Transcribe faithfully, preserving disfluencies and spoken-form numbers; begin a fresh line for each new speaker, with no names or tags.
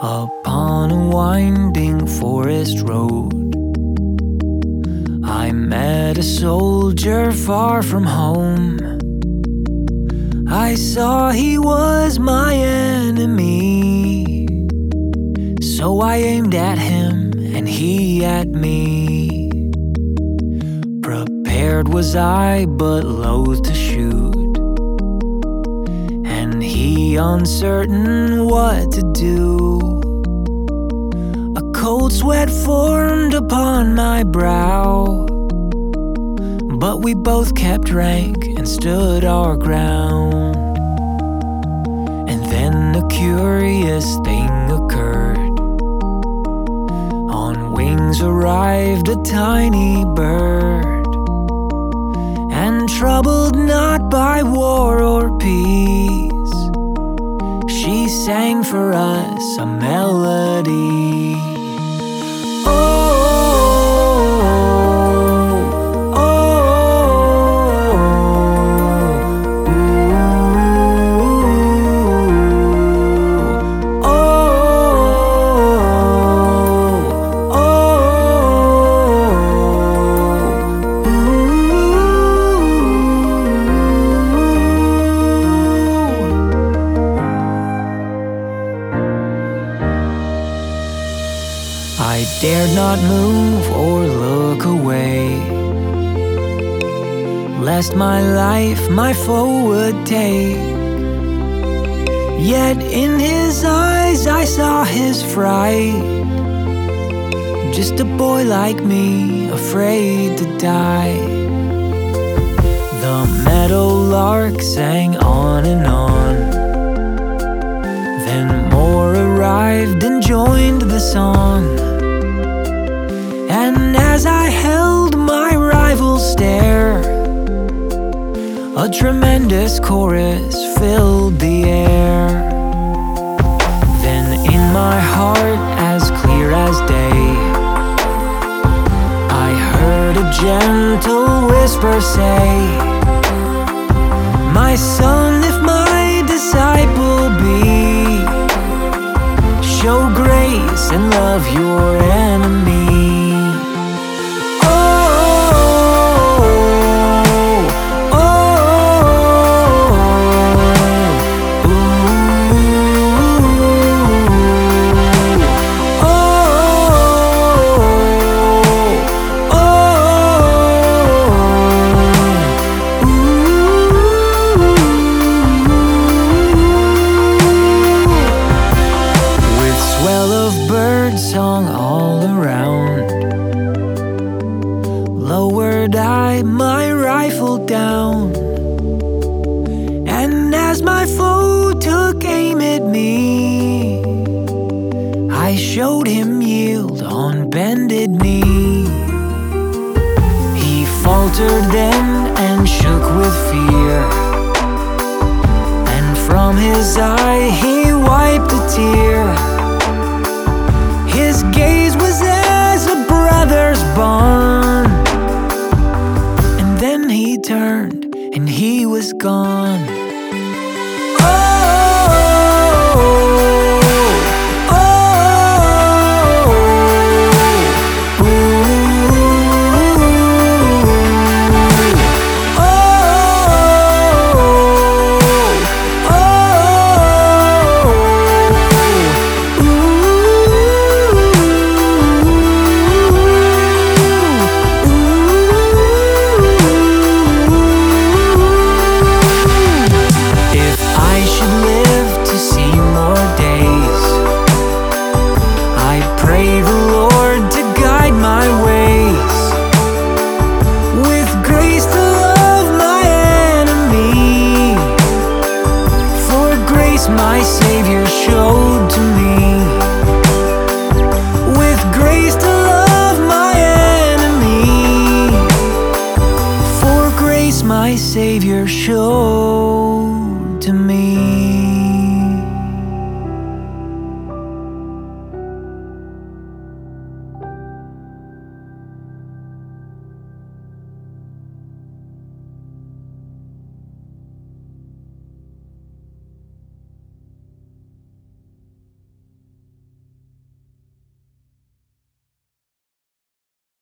Upon a winding forest road, I met a soldier far from home. I saw he was my enemy, so I aimed at him and he at me. Prepared was I, but loath to shoot, and he uncertain what to do. A cold sweat formed upon my brow, but we both kept rank and stood our ground. And then a curious thing occurred. On wings arrived a tiny bird, and troubled not by war or peace, she sang for us a melody. I dared not move or look away, lest my life my foe would take. Yet in his eyes I saw his fright, just a boy like me, afraid to die. The meadowlark sang on and on, then more arrived and joined the song. And as I held my rival's stare, a tremendous chorus filled the air. Then in my heart, as clear as day, I heard a gentle whisper say, "My son, if my disciple be, show grace and love your enemy." Song all around, lowered I my rifle down, and as my foe took aim at me, I showed him yield on bended knee. He faltered then and shook with fear, and from his eye he wiped a tear. His gaze was as a brother's bond, and then he turned and he was gone.